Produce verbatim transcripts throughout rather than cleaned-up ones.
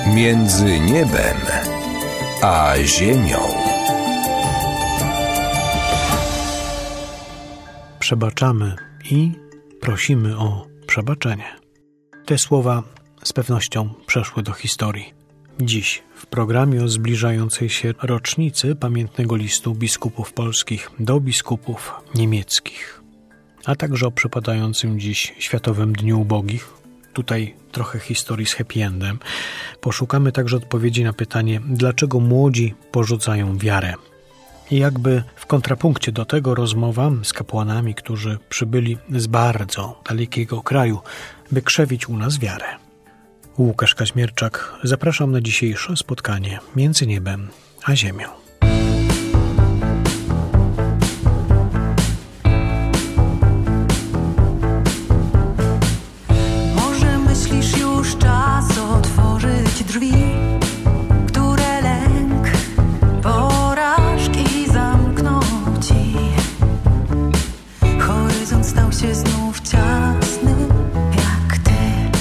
Między niebem a ziemią. Przebaczamy i prosimy o przebaczenie. Te słowa z pewnością przeszły do historii. Dziś w programie o zbliżającej się rocznicy pamiętnego listu biskupów polskich do biskupów niemieckich, a także o przypadającym dziś Światowym Dniu Ubogich. Tutaj trochę historii z happy endem. Poszukamy także odpowiedzi na pytanie, dlaczego młodzi porzucają wiarę. I jakby w kontrapunkcie do tego rozmowa z kapłanami, którzy przybyli z bardzo dalekiego kraju, by krzewić u nas wiarę. Łukasz Kaźmierczak, zapraszam na dzisiejsze spotkanie między niebem a ziemią. Może myślisz już czas otworzyć drzwi, które lęk porażki zamknął ci. Horyzont stał się znów ciasny jak ty.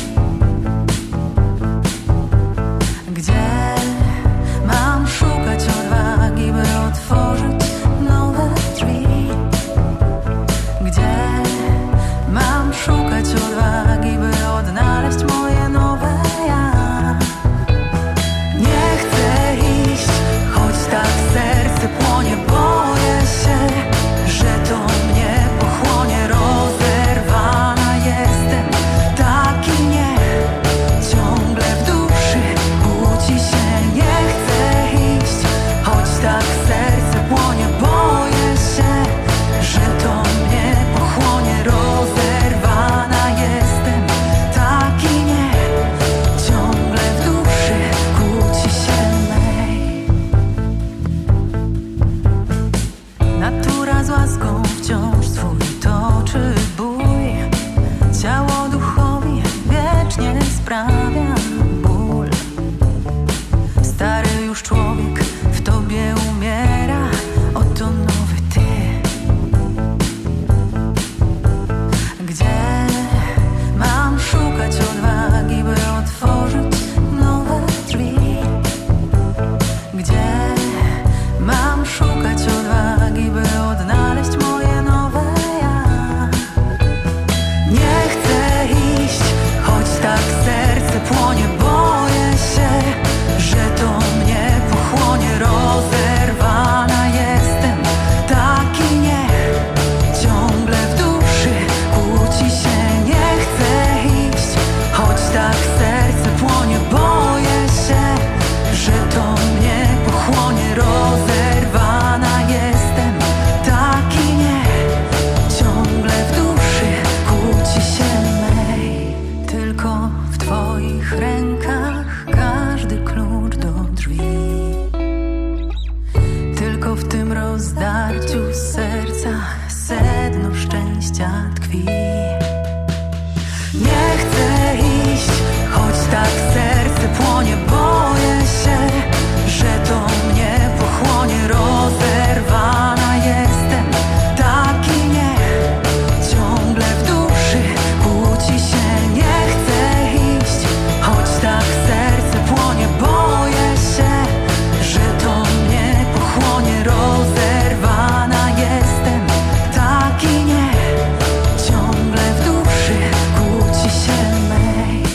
Gdzie mam szukać odwagi, by otworzyć nowe drzwi? Gdzie mam szukać odwagi, by odnaleźć moje nowe ja? Nie chcę iść, choć tak serce płonie, boję się, że to mnie pochłonie. Rozerwana jestem, taki nie, ciągle w duszy kłóci się. Nie chcę iść, choć tak serce płonie, boję się, że to mnie pochłonie. Rozerwana jestem, taki nie, ciągle w duszy kłóci się mej. Natura z łaską wciąż swój toczy bój. Ciało duchowi wiecznie sprawia ból. Stary już człowiek w tobie umiera, oto nowy ty. Gdzie mam szukać odwagi, by otworzyć nowe drzwi? Gdzie mam szukać odwagi, by odnaleźć moje nowe ja? Nie chcę iść, choć tak serce płonie, boję się, że to mnie pochłonie. Rozerwana jestem, taki nie, ciągle w duszy kłóci się. Nie chcę iść, choć tak serce płonie, boję się, że to mnie pochłonie. Rozerwana jestem, taki nie, ciągle w duszy kłóci się mej. Tylko w twoich rękach każdy klucz do drzwi. Tylko w tym rozdarciu serca sedno szczęścia tkwi. Nie chcę iść, choć tak serce płonie, boję się, że to mnie pochłonie. Rozerwana jestem, taki nie, ciągle w duszy kłóci się. Nie chcę iść, choć tak serce płonie, boję się, że to mnie pochłonie. Rozerwana jestem, taki nie, ciągle w duszy kłóci się mej.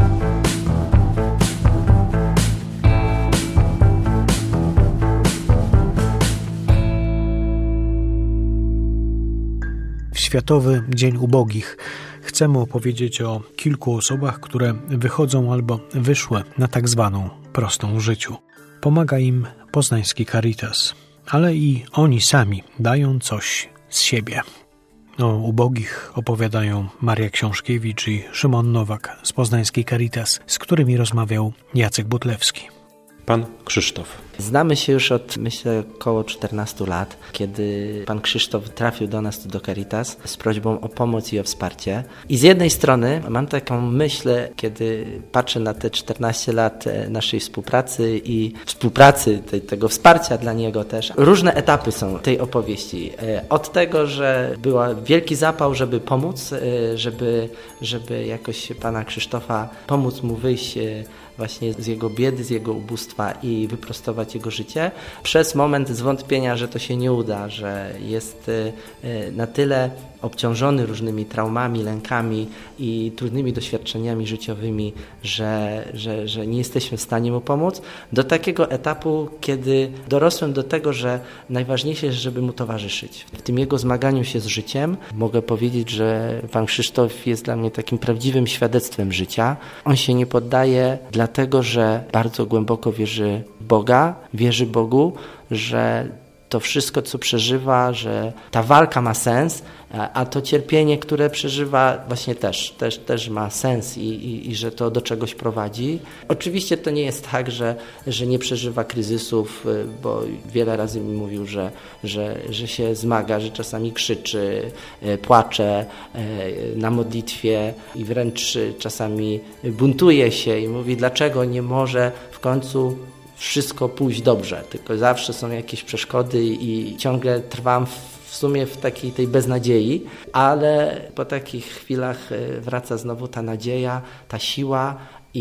W Światowy Dzień Ubogich chcemy opowiedzieć o kilku osobach, które wychodzą albo wyszły na tak zwaną prostą życiu. Pomaga im poznański Caritas, ale i oni sami dają coś z siebie. O ubogich opowiadają Maria Książkiewicz i Szymon Nowak z poznańskiej Caritas, z którymi rozmawiał Jacek Butlewski. Pan Krzysztof. Znamy się już od, myślę, około czternastu lat, kiedy pan Krzysztof trafił do nas do Caritas z prośbą o pomoc i o wsparcie. I z jednej strony mam taką myśl, kiedy patrzę na te czternaście lat naszej współpracy i współpracy, tej, tego wsparcia dla niego też. Różne etapy są tej opowieści. Od tego, że był wielki zapał, żeby pomóc, żeby, żeby jakoś pana Krzysztofa pomóc mu wyjść właśnie z jego biedy, z jego ubóstwa i wyprostować jego życie, przez moment zwątpienia, że to się nie uda, że jest na tyle obciążony różnymi traumami, lękami i trudnymi doświadczeniami życiowymi, że, że, że nie jesteśmy w stanie mu pomóc, do takiego etapu, kiedy dorosłem do tego, że najważniejsze jest, żeby mu towarzyszyć. W tym jego zmaganiu się z życiem mogę powiedzieć, że pan Krzysztof jest dla mnie takim prawdziwym świadectwem życia. On się nie poddaje dlatego, że bardzo głęboko wierzy w Boga, wierzy Bogu, że to wszystko, co przeżywa, że ta walka ma sens, a to cierpienie, które przeżywa, właśnie też, też, też ma sens i, i, i że to do czegoś prowadzi. Oczywiście to nie jest tak, że, że nie przeżywa kryzysów, bo wiele razy mi mówił, że, że, że się zmaga, że czasami krzyczy, płacze na modlitwie i wręcz czasami buntuje się i mówi, dlaczego nie może w końcu wszystko pójść dobrze, tylko zawsze są jakieś przeszkody i ciągle trwam w sumie w takiej tej beznadziei, ale po takich chwilach wraca znowu ta nadzieja, ta siła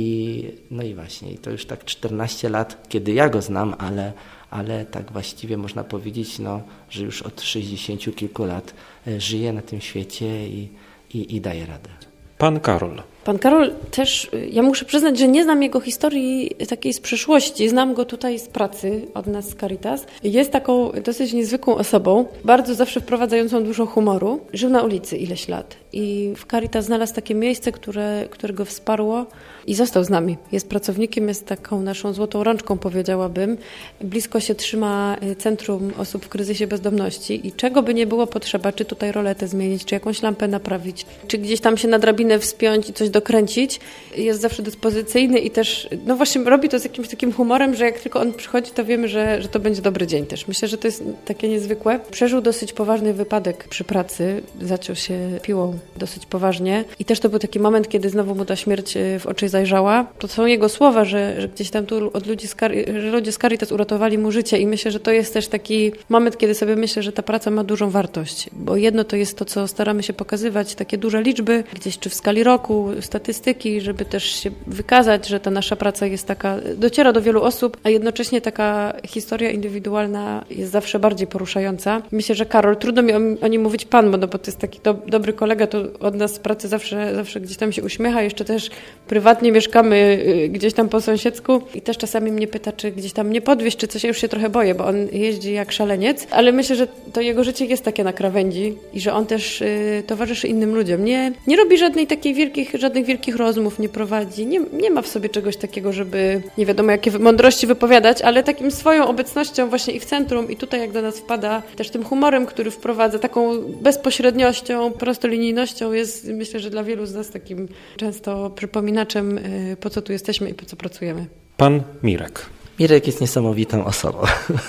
i no i właśnie to już tak czternaście lat, kiedy ja go znam, ale, ale tak właściwie można powiedzieć, no, że już od sześćdziesięciu kilku lat żyje na tym świecie i, i, i daje radę. Pan Karol. Pan Karol też, ja muszę przyznać, że nie znam jego historii takiej z przeszłości. Znam go tutaj z pracy od nas z Caritas. Jest taką dosyć niezwykłą osobą, bardzo zawsze wprowadzającą dużo humoru. Żył na ulicy ileś lat i w Caritas znalazł takie miejsce, które, które go wsparło i został z nami. Jest pracownikiem, jest taką naszą złotą rączką, powiedziałabym. Blisko się trzyma Centrum Osób w Kryzysie Bezdomności i czego by nie było potrzeba, czy tutaj roletę zmienić, czy jakąś lampę naprawić, czy gdzieś tam się na drabinę wspiąć i coś dokręcić, jest zawsze dyspozycyjny i też, no właśnie robi to z jakimś takim humorem, że jak tylko on przychodzi, to wiemy, że, że to będzie dobry dzień też. Myślę, że to jest takie niezwykłe. Przeżył dosyć poważny wypadek przy pracy, zaciął się piłą dosyć poważnie i też to był taki moment, kiedy znowu mu ta śmierć w oczy zajrzała. To są jego słowa, że, że gdzieś tam tu od ludzi z Cari- że ludzie z Caritas uratowali mu życie i myślę, że to jest też taki moment, kiedy sobie myślę, że ta praca ma dużą wartość, bo jedno to jest to, co staramy się pokazywać, takie duże liczby, gdzieś czy w skali roku, statystyki, żeby też się wykazać, że ta nasza praca jest taka, dociera do wielu osób, a jednocześnie taka historia indywidualna jest zawsze bardziej poruszająca. Myślę, że Karol, trudno mi o, o nim mówić pan, bo, no, bo to jest taki do, dobry kolega, to od nas z pracy zawsze, zawsze gdzieś tam się uśmiecha, jeszcze też prywatnie mieszkamy gdzieś tam po sąsiedzku i też czasami mnie pyta, czy gdzieś tam nie podwieźć, czy coś, ja już się trochę boję, bo on jeździ jak szaleniec, ale myślę, że to jego życie jest takie na krawędzi i że on też y, towarzyszy innym ludziom. Nie, nie robi żadnej takiej wielkich, żadnych wielkich rozmów, nie prowadzi, nie, nie ma w sobie czegoś takiego, żeby nie wiadomo jakie mądrości wypowiadać, ale takim swoją obecnością właśnie i w centrum i tutaj jak do nas wpada, też tym humorem, który wprowadza, taką bezpośredniością, prostolinijnością jest, myślę, że dla wielu z nas takim często przypominaczem, y, po co tu jesteśmy i po co pracujemy. Pan Mirek. Mirek jest niesamowitą osobą.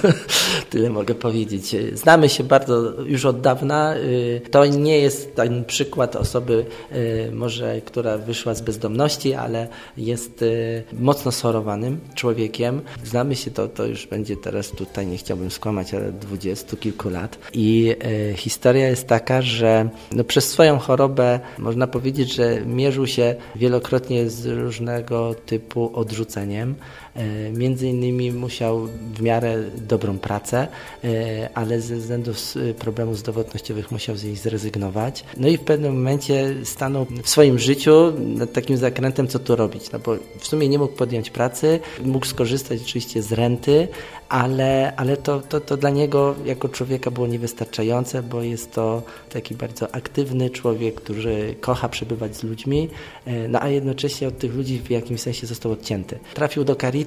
Tyle mogę powiedzieć. Znamy się bardzo już od dawna. To nie jest ten przykład osoby, może, która wyszła z bezdomności, ale jest mocno schorowanym człowiekiem. Znamy się, to, to już będzie teraz tutaj, nie chciałbym skłamać, ale dwudziestu kilku lat. I historia jest taka, że no przez swoją chorobę można powiedzieć, że mierzył się wielokrotnie z różnego typu odrzuceniem. Między innymi musiał w miarę dobrą pracę, ale ze względu problemów zdrowotnościowych musiał z niej zrezygnować. No i w pewnym momencie stanął w swoim życiu nad takim zakrętem, co tu robić. No bo w sumie nie mógł podjąć pracy, mógł skorzystać oczywiście z renty, ale, ale to, to, to dla niego jako człowieka było niewystarczające, bo jest to taki bardzo aktywny człowiek, który kocha przebywać z ludźmi, no a jednocześnie od tych ludzi w jakimś sensie został odcięty. Trafił do Caritas,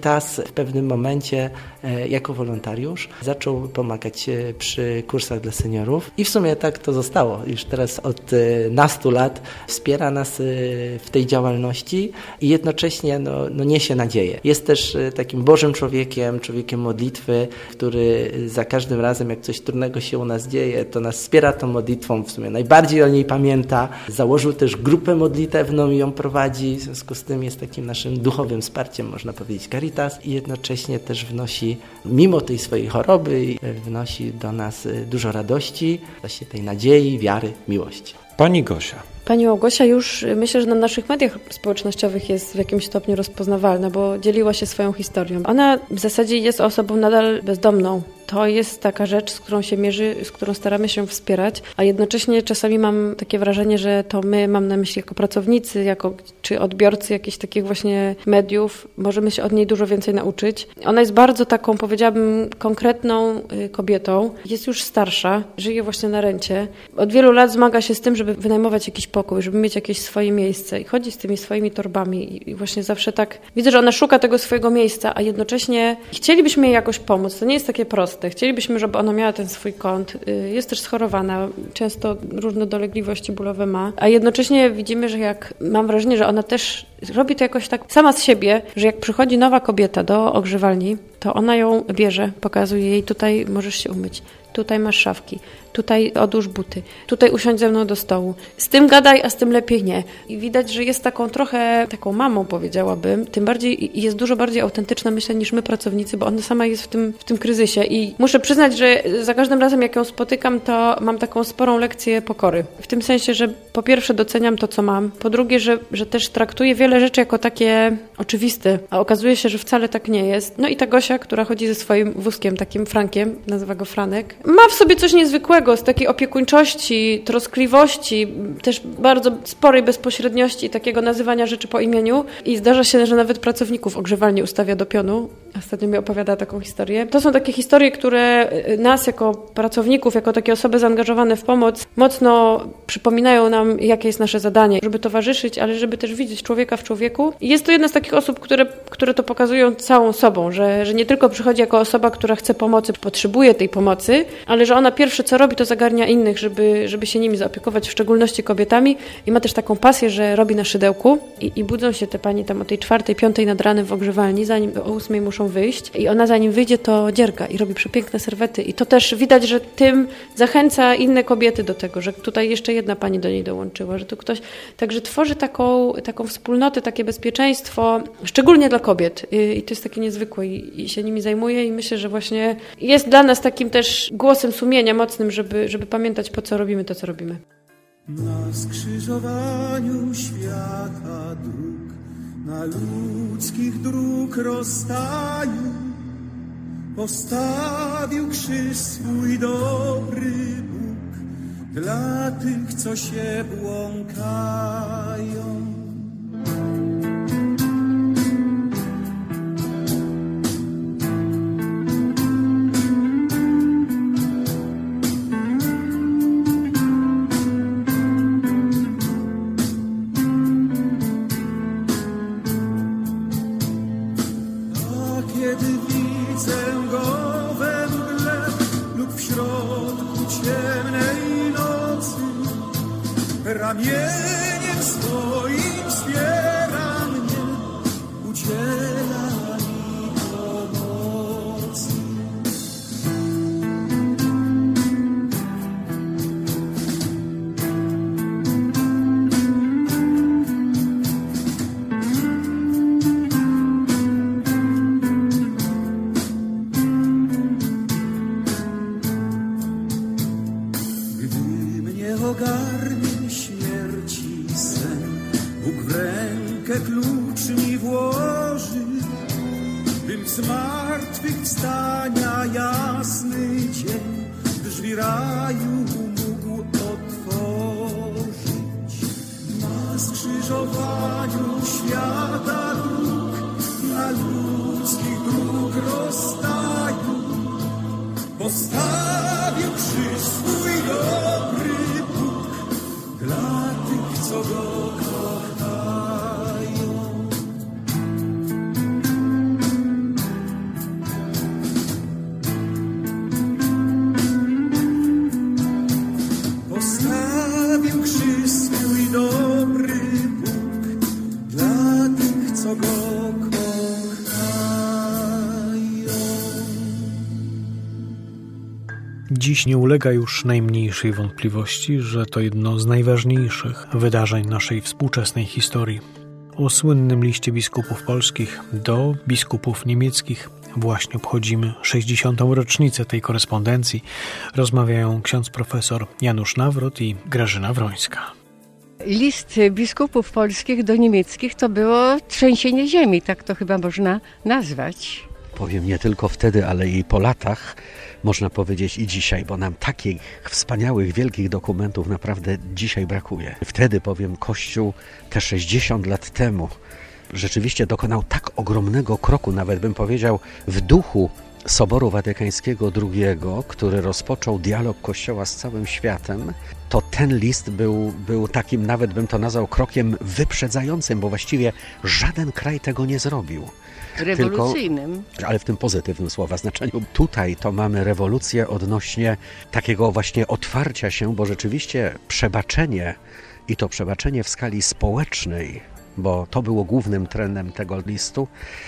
Caritas w pewnym momencie jako wolontariusz zaczął pomagać przy kursach dla seniorów i w sumie tak to zostało. Już teraz od nastu lat wspiera nas w tej działalności i jednocześnie no, no niesie nadzieję. Jest też takim Bożym człowiekiem, człowiekiem modlitwy, który za każdym razem, jak coś trudnego się u nas dzieje, to nas wspiera tą modlitwą, w sumie najbardziej o niej pamięta. Założył też grupę modlitewną i ją prowadzi, w związku z tym jest takim naszym duchowym wsparciem, można powiedzieć, Caritas i jednocześnie też wnosi, mimo tej swojej choroby, wnosi do nas dużo radości, właśnie tej nadziei, wiary, miłości. Pani Gosia. Pani Małgosia już myślę, że na naszych mediach społecznościowych jest w jakimś stopniu rozpoznawalna, bo dzieliła się swoją historią. Ona w zasadzie jest osobą nadal bezdomną. To jest taka rzecz, z którą się mierzy, z którą staramy się wspierać, a jednocześnie czasami mam takie wrażenie, że to my, mam na myśli jako pracownicy, jako, czy odbiorcy jakichś takich właśnie mediów, możemy się od niej dużo więcej nauczyć. Ona jest bardzo taką, powiedziałabym, konkretną kobietą. Jest już starsza, żyje właśnie na rencie. Od wielu lat zmaga się z tym, żeby wynajmować jakiś pokój, żeby mieć jakieś swoje miejsce i chodzi z tymi swoimi torbami i właśnie zawsze tak widzę, że ona szuka tego swojego miejsca, a jednocześnie chcielibyśmy jej jakoś pomóc. To nie jest takie proste. Chcielibyśmy, żeby ona miała ten swój kąt. Jest też schorowana, często różne dolegliwości bólowe ma, a jednocześnie widzimy, że jak mam wrażenie, że ona też robi to jakoś tak sama z siebie, że jak przychodzi nowa kobieta do ogrzewalni, to ona ją bierze, pokazuje jej, tutaj możesz się umyć, tutaj masz szafki, tutaj odłóż buty, tutaj usiądź ze mną do stołu. Z tym gadaj, a z tym lepiej nie. I widać, że jest taką trochę, taką mamą powiedziałabym, tym bardziej jest dużo bardziej autentyczna, myślę, niż my pracownicy, bo ona sama jest w tym, w tym kryzysie i muszę przyznać, że za każdym razem, jak ją spotykam, to mam taką sporą lekcję pokory. W tym sensie, że po pierwsze doceniam to, co mam, po drugie, że, że też traktuję wiele rzeczy jako takie oczywiste, a okazuje się, że wcale tak nie jest. No i ta Gosia, która chodzi ze swoim wózkiem, takim Frankiem, nazywa go Franek, ma w sobie coś niezwykłego, z takiej opiekuńczości, troskliwości, też bardzo sporej bezpośredniości, takiego nazywania rzeczy po imieniu i zdarza się, że nawet pracowników ogrzewalni ustawia do pionu. Ostatnio mi opowiada taką historię. To są takie historie, które nas jako pracowników, jako takie osoby zaangażowane w pomoc mocno przypominają nam, jakie jest nasze zadanie, żeby towarzyszyć, ale żeby też widzieć człowieka w człowieku. I jest to jedna z takich osób, które, które to pokazują całą sobą, że, że nie tylko przychodzi jako osoba, która chce pomocy, potrzebuje tej pomocy, ale że ona pierwsze co robi, to zagarnia innych, żeby, żeby się nimi zaopiekować, w szczególności kobietami. I ma też taką pasję, że robi na szydełku i, i budzą się te panie tam o tej czwartej, piątej nad ranem w ogrzewalni, zanim o ósmej muszą wyjść. I ona zanim wyjdzie, to dzierga i robi przepiękne serwety. I to też widać, że tym zachęca inne kobiety do tego, że tutaj jeszcze jedna pani do niej dołączyła, że tu ktoś... Także tworzy taką, taką wspólnotę, takie bezpieczeństwo, szczególnie dla kobiet. I, i to jest takie niezwykłe i, i się nimi zajmuje i myślę, że właśnie jest dla nas takim też głosem sumienia mocnym, żeby, żeby pamiętać, po co robimy to, co robimy. Na skrzyżowaniu świata dróg, na ludzkich dróg rozstaju, postawił krzyż swój dobry Bóg dla tych, co się błąkają. Ramieniem swoim wspiera mnie, udziela mi pomocy. Gdy mnie ogarnie śmierci sen, Bóg w rękę klucz mi włoży, bym z zmartwychwstania jasny dzień drzwi raju mógł otworzyć. Na skrzyżowaniu świata dróg, na ludzkich dróg rozstaju, postawił krzyż swój dobry Bóg dla tych, co go kochają. Dziś nie ulega już najmniejszej wątpliwości, że to jedno z najważniejszych wydarzeń naszej współczesnej historii. O słynnym liście biskupów polskich do biskupów niemieckich właśnie obchodzimy sześćdziesiątą rocznicę tej korespondencji. Rozmawiają ksiądz profesor Janusz Nawrot i Grażyna Wrońska. List biskupów polskich do niemieckich to było trzęsienie ziemi, tak to chyba można nazwać. Powiem nie tylko wtedy, ale i po latach, można powiedzieć i dzisiaj, bo nam takich wspaniałych, wielkich dokumentów naprawdę dzisiaj brakuje. Wtedy, powiem, Kościół te sześćdziesiąt lat temu rzeczywiście dokonał tak ogromnego kroku, nawet bym powiedział, w duchu Soboru Watykańskiego drugiego, który rozpoczął dialog Kościoła z całym światem, to ten list był, był takim, nawet bym to nazwał, krokiem wyprzedzającym, bo właściwie żaden kraj tego nie zrobił. Rewolucyjnym. Tylko, ale w tym pozytywnym słowa znaczeniu. Tutaj to mamy rewolucję odnośnie takiego właśnie otwarcia się, bo rzeczywiście przebaczenie i to przebaczenie w skali społecznej, bo to było głównym trendem tego listu,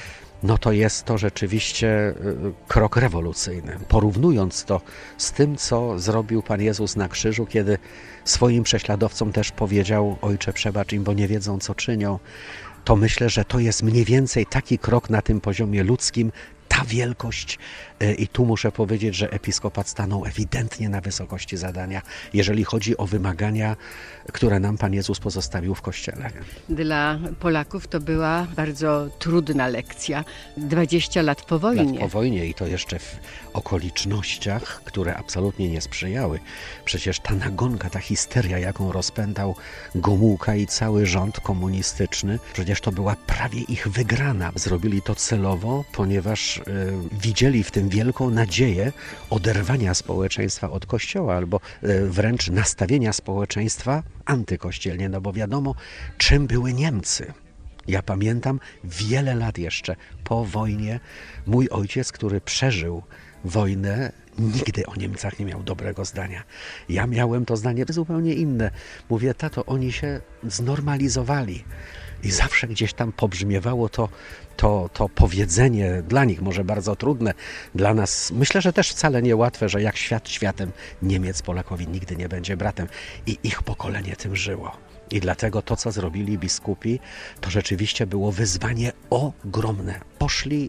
no to jest to rzeczywiście krok rewolucyjny. Porównując to z tym, co zrobił Pan Jezus na krzyżu, kiedy swoim prześladowcom też powiedział: Ojcze, przebacz im, bo nie wiedzą, co czynią, to myślę, że to jest mniej więcej taki krok na tym poziomie ludzkim, ta wielkość. I tu muszę powiedzieć, że episkopat stanął ewidentnie na wysokości zadania, jeżeli chodzi o wymagania, które nam Pan Jezus pozostawił w Kościele. Dla Polaków to była bardzo trudna lekcja. dwadzieścia lat po wojnie. Lat po wojnie i to jeszcze w okolicznościach, które absolutnie nie sprzyjały. Przecież ta nagonka, ta histeria, jaką rozpętał Gomułka i cały rząd komunistyczny, przecież to była prawie ich wygrana. Zrobili to celowo, ponieważ y, widzieli w tym wielką nadzieję oderwania społeczeństwa od Kościoła, albo y, wręcz nastawienia społeczeństwa antykościelnie, no bo wiadomo, czym były Niemcy. Ja pamiętam wiele lat jeszcze po wojnie, mój ojciec, który przeżył wojnę, nigdy o Niemcach nie miał dobrego zdania. Ja miałem to zdanie zupełnie inne. Mówię: tato, oni się znormalizowali. I zawsze gdzieś tam pobrzmiewało to, to, to powiedzenie, dla nich może bardzo trudne, dla nas myślę, że też wcale niełatwe, że jak świat światem, Niemiec Polakowi nigdy nie będzie bratem. I ich pokolenie tym żyło. I dlatego to, co zrobili biskupi, to rzeczywiście było wyzwanie ogromne. Poszli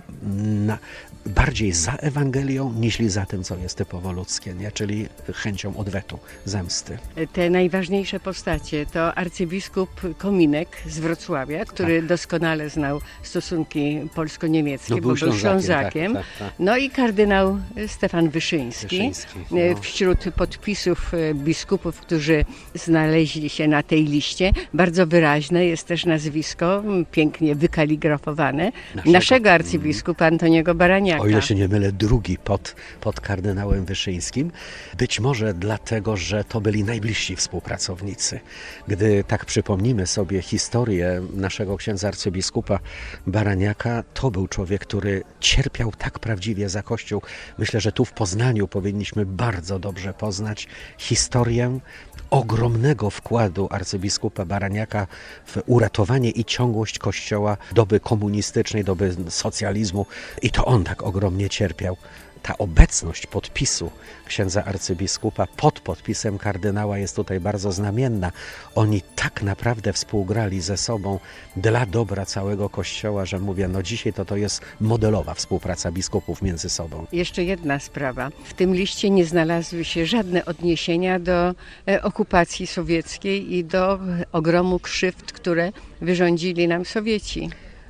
na, bardziej za Ewangelią, niż za tym, co jest typowo ludzkie, nie? Czyli chęcią odwetu, zemsty. Te najważniejsze postacie to arcybiskup Kominek z Wrocławia, który tak. doskonale znał stosunki polsko-niemieckie, no, bo był Ślązakiem. Ślązakiem. Tak, tak, tak. No i kardynał Stefan Wyszyński. Wyszyński no. Wśród podpisów biskupów, którzy znaleźli się na tej liście, bardzo wyraźne jest też nazwisko, pięknie wykaligrafowane, naszego, naszego arcybiskupa Antoniego Baraniaka. O ile się nie mylę, drugi pod, pod kardynałem Wyszyńskim. Być może dlatego, że to byli najbliżsi współpracownicy. Gdy tak przypomnimy sobie historię naszego księdza arcybiskupa Baraniaka, to był człowiek, który cierpiał tak prawdziwie za Kościół. Myślę, że tu w Poznaniu powinniśmy bardzo dobrze poznać historię ogromnego wkładu arcybiskupa Baraniaka w uratowanie i ciągłość Kościoła doby komunistycznej, doby socjalizmu. I to on tak ogromnie cierpiał. Ta obecność podpisu księdza arcybiskupa pod podpisem kardynała jest tutaj bardzo znamienna. Oni tak naprawdę współgrali ze sobą dla dobra całego Kościoła, że mówię, no dzisiaj to to jest modelowa współpraca biskupów między sobą. Jeszcze jedna sprawa. W tym liście nie znalazły się żadne odniesienia do e, okupacji sowieckiej i do ogromu krzywd, które wyrządzili nam Sowieci.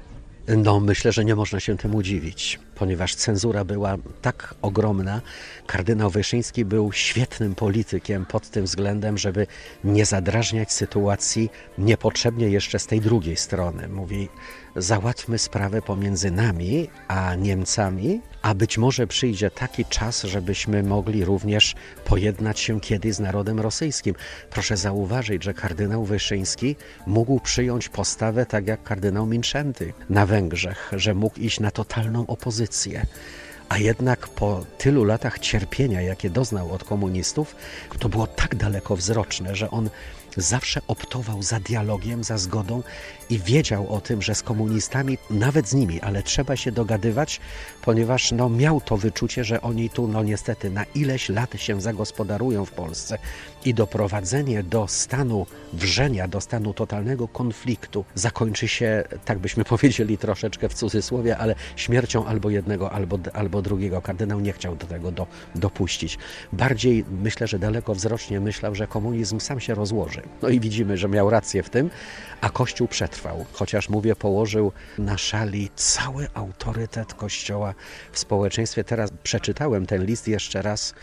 No myślę, że nie można się temu dziwić, ponieważ cenzura była tak ogromna. Kardynał Wyszyński był świetnym politykiem pod tym względem, żeby nie zadrażniać sytuacji niepotrzebnie jeszcze z tej drugiej strony. Mówi, załatwmy sprawę pomiędzy nami a Niemcami, a być może przyjdzie taki czas, żebyśmy mogli również pojednać się kiedyś z narodem rosyjskim. Proszę zauważyć, że kardynał Wyszyński mógł przyjąć postawę tak jak kardynał Mindszenty na Węgrzech, że mógł iść na totalną opozycję. A jednak po tylu latach cierpienia, jakie doznał od komunistów, to było tak dalekowzroczne, że on zawsze optował za dialogiem, za zgodą i wiedział o tym, że z komunistami, nawet z nimi, ale trzeba się dogadywać, ponieważ no, miał to wyczucie, że oni tu no niestety na ileś lat się zagospodarują w Polsce i doprowadzenie do stanu wrzenia, do stanu totalnego konfliktu zakończy się, tak byśmy powiedzieli troszeczkę w cudzysłowie, ale śmiercią albo jednego, albo, albo drugiego. Kardynał nie chciał do tego do, dopuścić. Bardziej myślę, że dalekowzrocznie myślał, że komunizm sam się rozłoży. No i widzimy, że miał rację w tym, a Kościół przetrwał. Chociaż mówię, położył na szali cały autorytet Kościoła w społeczeństwie. Teraz przeczytałem ten list jeszcze raz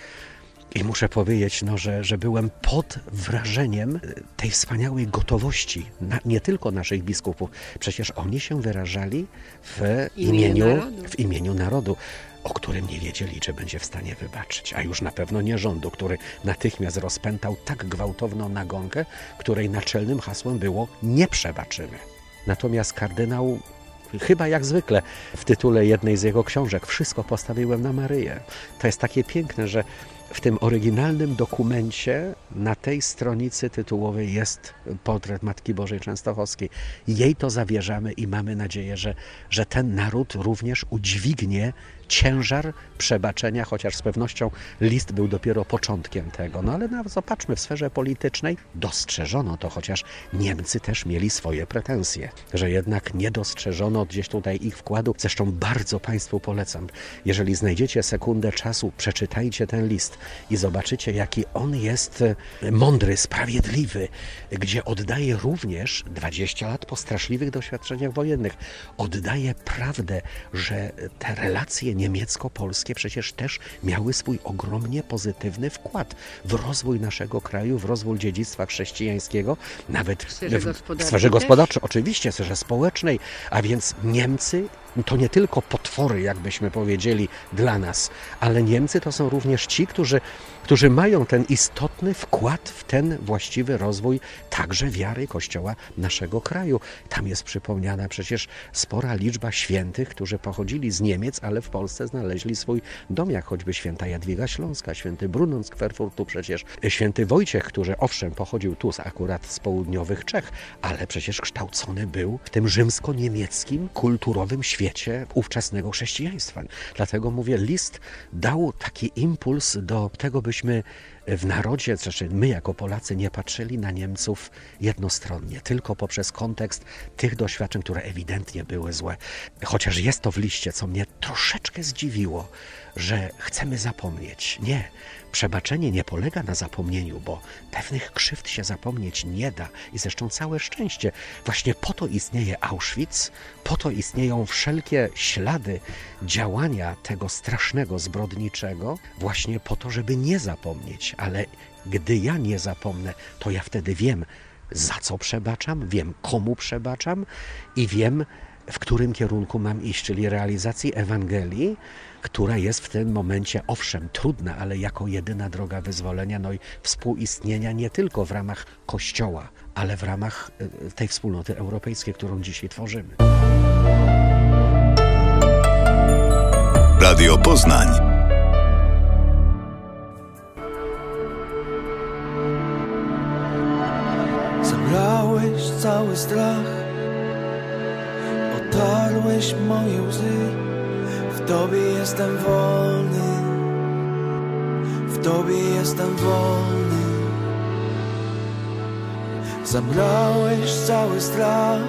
i muszę powiedzieć, no, że, że byłem pod wrażeniem tej wspaniałej gotowości, na, nie tylko naszych biskupów. Przecież oni się wyrażali w imieniu, w imieniu narodu, o którym nie wiedzieli, czy będzie w stanie wybaczyć, a już na pewno nie rządu, który natychmiast rozpętał tak gwałtowną nagonkę, której naczelnym hasłem było nie przebaczymy. Natomiast kardynał, chyba jak zwykle w tytule jednej z jego książek, wszystko postawiłem na Maryję. To jest takie piękne, że w tym oryginalnym dokumencie na tej stronicy tytułowej jest portret Matki Bożej Częstochowskiej. Jej to zawierzamy i mamy nadzieję, że, że ten naród również udźwignie ciężar przebaczenia, chociaż z pewnością list był dopiero początkiem tego. No ale no, zobaczmy, w sferze politycznej dostrzeżono to, chociaż Niemcy też mieli swoje pretensje, że jednak nie dostrzeżono gdzieś tutaj ich wkładu. Zresztą bardzo Państwu polecam, jeżeli znajdziecie sekundę czasu, przeczytajcie ten list i zobaczycie, jaki on jest mądry, sprawiedliwy, gdzie oddaje również dwadzieścia lat po straszliwych doświadczeniach wojennych. Oddaje prawdę, że te relacje niemiecko-polskie przecież też miały swój ogromnie pozytywny wkład w rozwój naszego kraju, w rozwój dziedzictwa chrześcijańskiego, nawet w sferze gospodarczej, w sferze gospodarczej oczywiście, w sferze społecznej, a więc Niemcy to nie tylko potwory, jakbyśmy powiedzieli, dla nas, ale Niemcy to są również ci, którzy, którzy mają ten istotny wkład w ten właściwy rozwój także wiary Kościoła naszego kraju. Tam jest przypomniana przecież spora liczba świętych, którzy pochodzili z Niemiec, ale w Polsce znaleźli swój dom, jak choćby święta Jadwiga Śląska, święty Brunon z Kwerfurtu przecież, święty Wojciech, który owszem pochodził tu z, akurat z południowych Czech, ale przecież kształcony był w tym rzymsko-niemieckim kulturowym świecie ówczesnego chrześcijaństwa. Dlatego mówię, list dał taki impuls do tego, byśmy w narodzie, znaczy my jako Polacy nie patrzyli na Niemców jednostronnie, tylko poprzez kontekst tych doświadczeń, które ewidentnie były złe. Chociaż jest to w liście, co mnie troszeczkę zdziwiło, że chcemy zapomnieć. Nie, przebaczenie nie polega na zapomnieniu, bo pewnych krzywd się zapomnieć nie da i zresztą całe szczęście. Właśnie po to istnieje Auschwitz, po to istnieją wszelkie ślady działania tego strasznego, zbrodniczego, właśnie po to, żeby nie zapomnieć. Ale gdy ja nie zapomnę, to ja wtedy wiem, za co przebaczam, wiem, komu przebaczam i wiem, w którym kierunku mam iść, czyli realizacji Ewangelii, która jest w tym momencie, owszem, trudna, ale jako jedyna droga wyzwolenia, no i współistnienia nie tylko w ramach Kościoła, ale w ramach tej wspólnoty europejskiej, którą dzisiaj tworzymy. Radio Poznań. Zabrałeś cały strach, otarłeś moje łzy. W Tobie jestem wolny, w Tobie jestem wolny. Zabrałeś cały strach,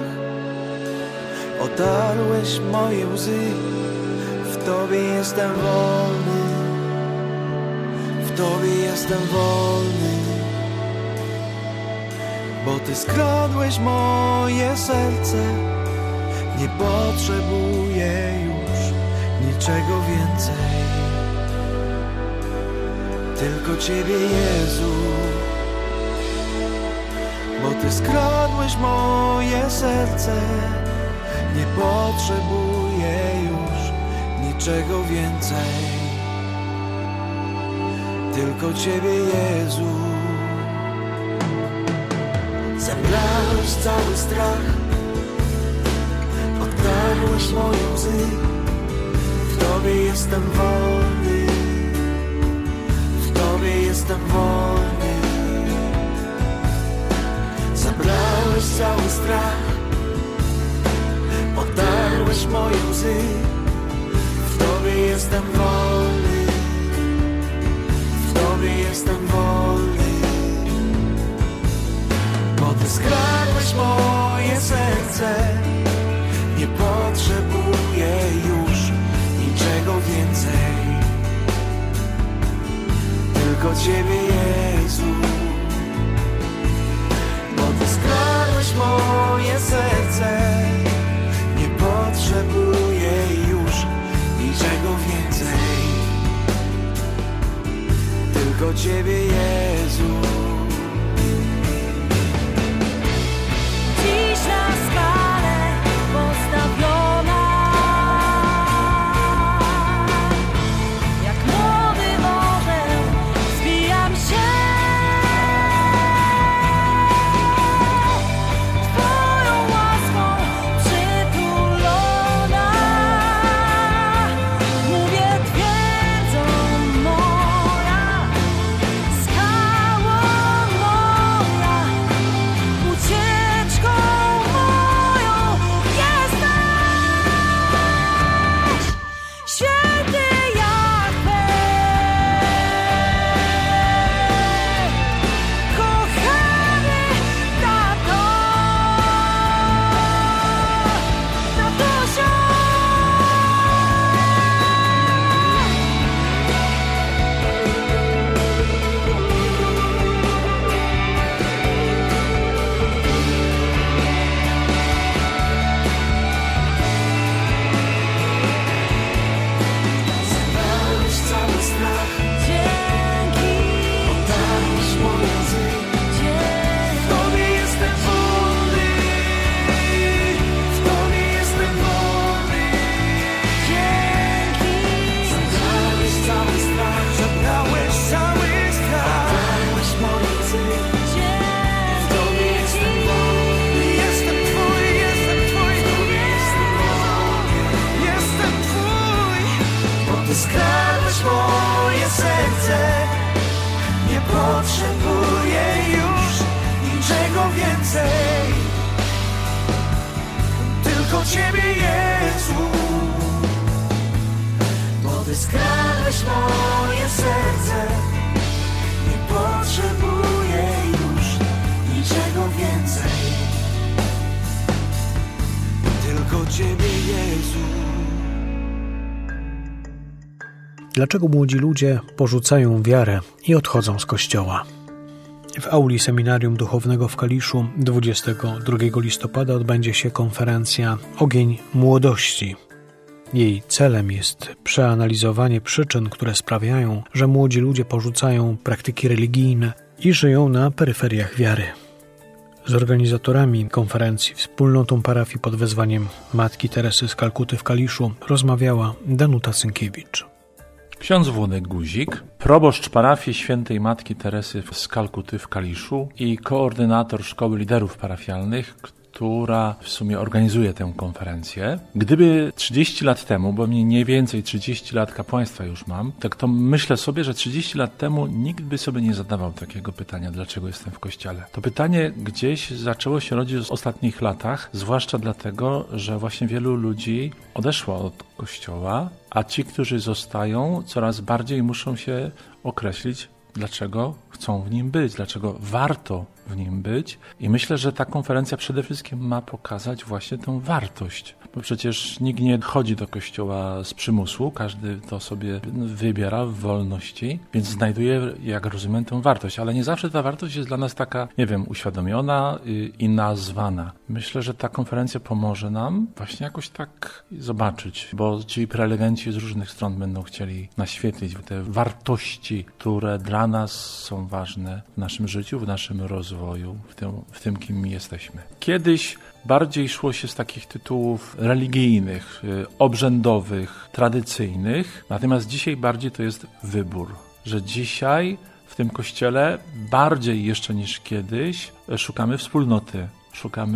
otarłeś moje łzy. W Tobie jestem wolny, w Tobie jestem wolny. Bo Ty skradłeś moje serce, nie potrzebuję już niczego więcej, tylko Ciebie, Jezu. Bo Ty skradłeś moje serce, nie potrzebuję już niczego więcej, tylko Ciebie, Jezu. Zabrałeś cały strach, otarłeś moje łzy. W Tobie jestem wolny, w Tobie jestem wolny. cały strach, otarłeś moje łzy. W Tobie jestem wolny, w Tobie jestem wolny. Bo Ty skradłeś moje serce, nie potrzebuję już niczego więcej, tylko Ciebie, Jezu. Bo Ty skradłeś moje serce, nie potrzebuję już niczego więcej, tylko Ciebie, Jezu. Dziś na skalę postawiona, jak młody orzeł zbijam się. Twoją łaską przytulona, mówię twierdzą moja, skało moja, ucieczką moją jesteś, święty Jahwe, kochany tato, tatusiu. Zabrałeś cały strach, Dzięki, otarłeś moje łzy. W Tobie jestem wolny, w Tobie jestem wolny. dzięki, Zabrałeś cały strach, zabrałeś cały strach, otarłeś moje łzy. W Tobie jestem wolny, jestem Twój, jestem Twój. W Tobie jestem wolny, jestem Twój. Bo Ty skradłeś moje serce, nie potrzebuję już niczego więcej, tylko Ciebie, Jezu. Bo Ty skradłeś moje serce, nie potrzebuję już niczego więcej, tylko Ciebie, Jezu. Dlaczego młodzi ludzie porzucają wiarę i odchodzą z kościoła? W auli Seminarium Duchownego w Kaliszu dwudziestego drugiego listopada odbędzie się konferencja Ogień Młodości. Jej celem jest przeanalizowanie przyczyn, które sprawiają, że młodzi ludzie porzucają praktyki religijne i żyją na peryferiach wiary. Z organizatorami konferencji, wspólnotą parafii pod wezwaniem Matki Teresy z Kalkuty w Kaliszu rozmawiała Danuta Synkiewicz. Ksiądz Włodek Guzik, proboszcz parafii Świętej Matki Teresy z Kalkuty w Kaliszu i koordynator Szkoły Liderów Parafialnych, która w sumie organizuje tę konferencję. Gdyby trzydzieści lat temu, bo mniej więcej trzydzieści lat kapłaństwa już mam, tak to myślę sobie, że trzydzieści lat temu nikt by sobie nie zadawał takiego pytania, dlaczego jestem w kościele. To pytanie gdzieś zaczęło się rodzić w ostatnich latach, zwłaszcza dlatego, że właśnie wielu ludzi odeszło od kościoła, a ci, którzy zostają, coraz bardziej muszą się określić, dlaczego chcą w nim być, dlaczego warto w nim być. I myślę, że ta konferencja przede wszystkim ma pokazać właśnie tę wartość. Bo przecież nikt nie chodzi do kościoła z przymusu, każdy to sobie wybiera w wolności, więc znajduje, jak rozumiem, tę wartość. Ale nie zawsze ta wartość jest dla nas taka, nie wiem, uświadomiona i nazwana. Myślę, że ta konferencja pomoże nam właśnie jakoś tak zobaczyć, bo ci prelegenci z różnych stron będą chcieli naświetlić te wartości, które dla nas są ważne w naszym życiu, w naszym rozwoju, w tym, w tym kim jesteśmy. Kiedyś bardziej szło się z takich tytułów religijnych, obrzędowych, tradycyjnych, natomiast dzisiaj bardziej to jest wybór, że dzisiaj w tym kościele bardziej jeszcze niż kiedyś szukamy wspólnoty, szukamy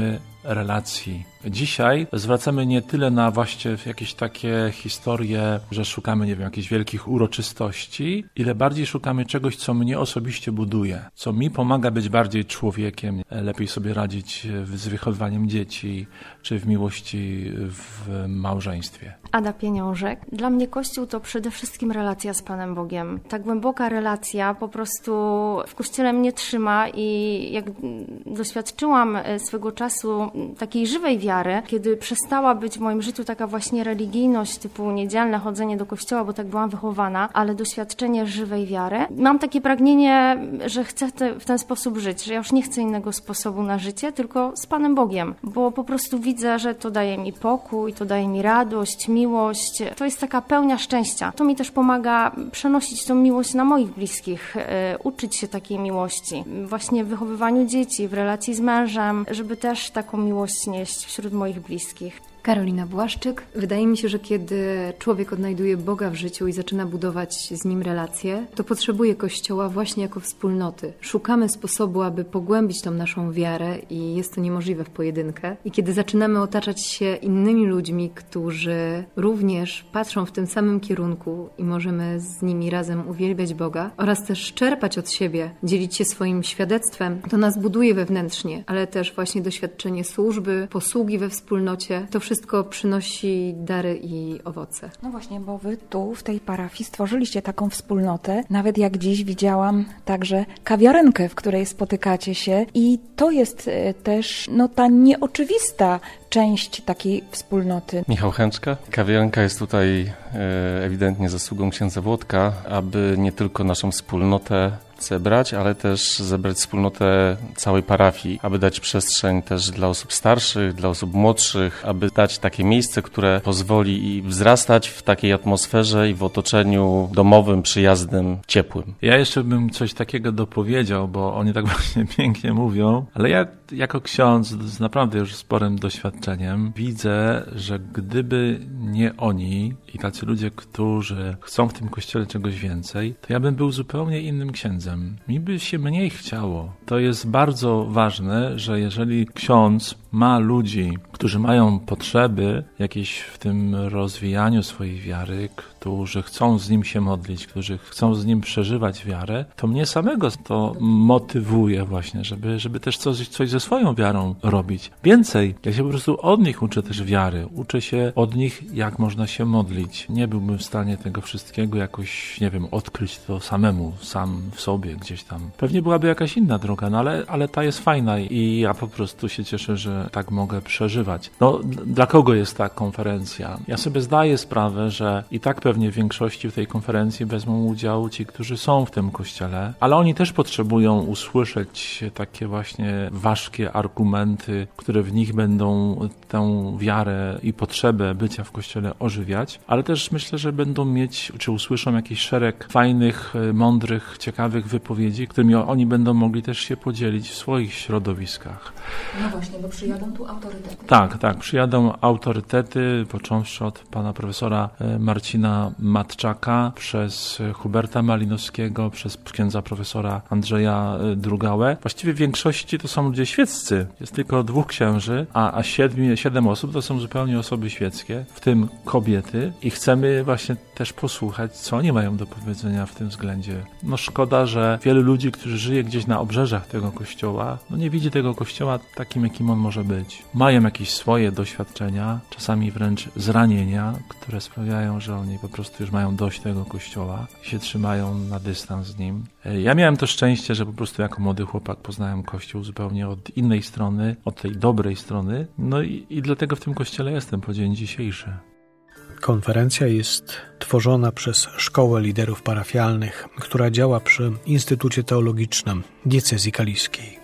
relacji. Dzisiaj zwracamy nie tyle na właśnie jakieś takie historie, że szukamy, nie wiem, jakichś wielkich uroczystości, ile bardziej szukamy czegoś, co mnie osobiście buduje, co mi pomaga być bardziej człowiekiem, lepiej sobie radzić z wychowywaniem dzieci, czy w miłości w małżeństwie. Ada Pieniążek. Dla mnie Kościół to przede wszystkim relacja z Panem Bogiem. Ta głęboka relacja po prostu w Kościele mnie trzyma i jak doświadczyłam swego czasu takiej żywej wiary, kiedy przestała być w moim życiu taka właśnie religijność typu niedzielne chodzenie do kościoła, bo tak byłam wychowana, ale doświadczenie żywej wiary. Mam takie pragnienie, że chcę te, w ten sposób żyć, że ja już nie chcę innego sposobu na życie, tylko z Panem Bogiem, bo po prostu widzę, że to daje mi pokój, to daje mi radość, miłość. To jest taka pełnia szczęścia. To mi też pomaga przenosić tą miłość na moich bliskich, y, uczyć się takiej miłości. Właśnie w wychowywaniu dzieci, w relacji z mężem, żeby też taką miłość nieść wśród moich bliskich. Karolina Błaszczyk. Wydaje mi się, że kiedy człowiek odnajduje Boga w życiu i zaczyna budować z Nim relacje, to potrzebuje Kościoła właśnie jako wspólnoty. Szukamy sposobu, aby pogłębić tą naszą wiarę i jest to niemożliwe w pojedynkę. I kiedy zaczynamy otaczać się innymi ludźmi, którzy również patrzą w tym samym kierunku i możemy z nimi razem uwielbiać Boga oraz też czerpać od siebie, dzielić się swoim świadectwem, to nas buduje wewnętrznie, ale też właśnie doświadczenie służby, posługi we wspólnocie, to wszystko Wszystko przynosi dary i owoce. No właśnie, bo wy tu w tej parafii stworzyliście taką wspólnotę. Nawet jak dziś widziałam także kawiarenkę, w której spotykacie się i to jest też no, ta nieoczywista część takiej wspólnoty. Michał Chęczka. Kawiarenka jest tutaj e, ewidentnie zasługą księdza Włodka, aby nie tylko naszą wspólnotę zebrać, ale też zebrać wspólnotę całej parafii, aby dać przestrzeń też dla osób starszych, dla osób młodszych, aby dać takie miejsce, które pozwoli wzrastać w takiej atmosferze i w otoczeniu domowym, przyjaznym, ciepłym. Ja jeszcze bym coś takiego dopowiedział, bo oni tak właśnie pięknie mówią, ale ja jako ksiądz z naprawdę już sporym doświadczeniem widzę, że gdyby nie oni i tacy ludzie, którzy chcą w tym kościele czegoś więcej, to ja bym był zupełnie innym księdzem. Mi by się mniej chciało. To jest bardzo ważne, że jeżeli ksiądz ma ludzi, którzy mają potrzeby jakieś w tym rozwijaniu swojej wiary, którzy chcą z nim się modlić, którzy chcą z nim przeżywać wiarę, to mnie samego to motywuje właśnie, żeby, żeby też coś, coś ze swoją wiarą robić. Więcej, ja się po prostu od nich uczę też wiary. Uczę się od nich, jak można się modlić. Nie byłbym w stanie tego wszystkiego jakoś, nie wiem, odkryć to samemu, sam w sobie gdzieś tam. Pewnie byłaby jakaś inna droga, no ale, ale ta jest fajna i ja po prostu się cieszę, że tak mogę przeżywać. No, dla kogo jest ta konferencja? Ja sobie zdaję sprawę, że i tak pewnie w większości w tej konferencji wezmą udział ci, którzy są w tym kościele, ale oni też potrzebują usłyszeć takie właśnie ważkie argumenty, które w nich będą tę wiarę i potrzebę bycia w kościele ożywiać, ale też myślę, że będą mieć, czy usłyszą jakiś szereg fajnych, mądrych, ciekawych wypowiedzi, którymi oni będą mogli też się podzielić w swoich środowiskach. No właśnie, bo przyjadą tu autorytety. Tak, tak, przyjadą autorytety, począwszy od pana profesora Marcina Matczaka, przez Huberta Malinowskiego, przez księdza profesora Andrzeja Drugałę. Właściwie w większości to są ludzie świeccy. Jest tylko dwóch księży, a, a siedmiu, siedem osób to są zupełnie osoby świeckie, w tym kobiety i chcemy właśnie też posłuchać, co oni mają do powiedzenia w tym względzie. No szkoda, że wielu ludzi, którzy żyje gdzieś na obrzeżach tego kościoła, no nie widzi tego kościoła takim, jakim on może być. Mają jakieś swoje doświadczenia, czasami wręcz zranienia, które sprawiają, że oni po prostu już mają dość tego kościoła i się trzymają na dystans z nim. Ja miałem to szczęście, że po prostu jako młody chłopak poznałem kościół zupełnie od innej strony, od tej dobrej strony, no i, i dlatego w tym kościele jestem po dzień dzisiejszy. Konferencja jest tworzona przez Szkołę Liderów Parafialnych, która działa przy Instytucie Teologicznym Diecezji Kaliskiej.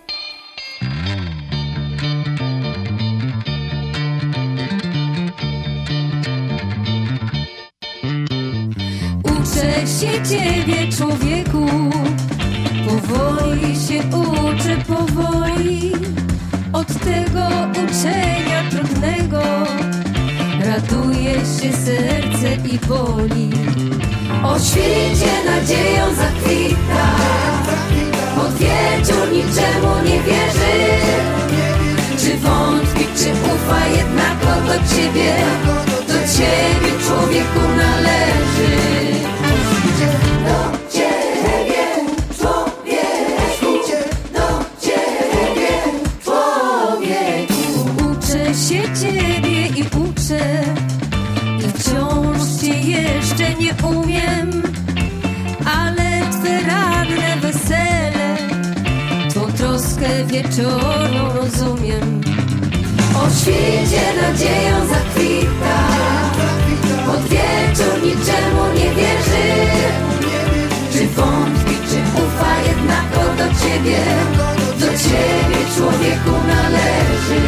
Uczę się Ciebie, człowieku, powoli się uczę, powoli. Od tego uczenia trudnego raduje się serce i boli. O świcie nadzieją zakwita, pod wieczór niczemu nie wierzy. Czy wątpi, ciebie, do ciebie człowieku należy. Do ciebie człowieku, do ciebie człowieku. Uczę się ciebie i uczę, i wciąż cię jeszcze nie umiem, ale twe ranne wesele, twą troskę wieczorną rozumiem. O świecie nadzieją zakwita, pod wieczór niczemu nie wierzy. Czy wątpi, czy ufa, jednako do ciebie, do ciebie człowieku należy.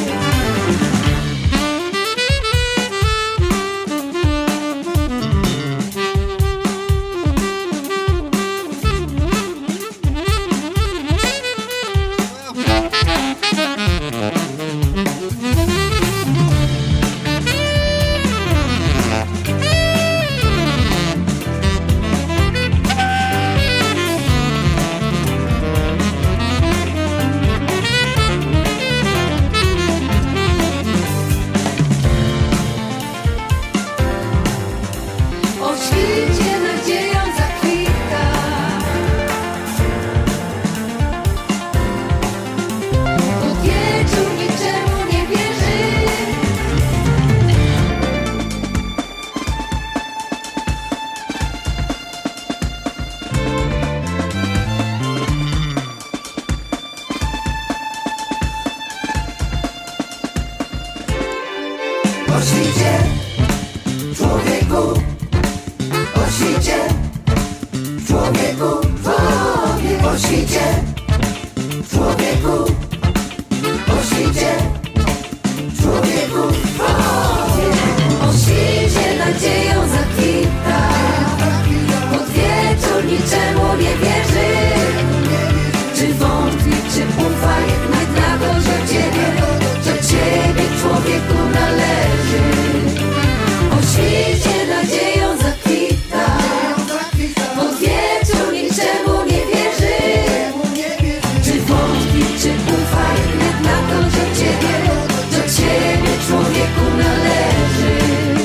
O świcie, człowieku, o świcie, człowieku, człowiek. O świcie, człowieku, o świcie, człowieku, człowiek. O świcie nadzieją zakwita, pod wieczór niczemu nie wierzy. Czy wątpi, czy ufa, jednako do ciebie, do ciebie człowieku należy. O świecie nadzieją zakwita, pod wieczór niczemu nie wierzy. Czy wątpi, czy ufa, jednako do ciebie, do ciebie człowieku należy.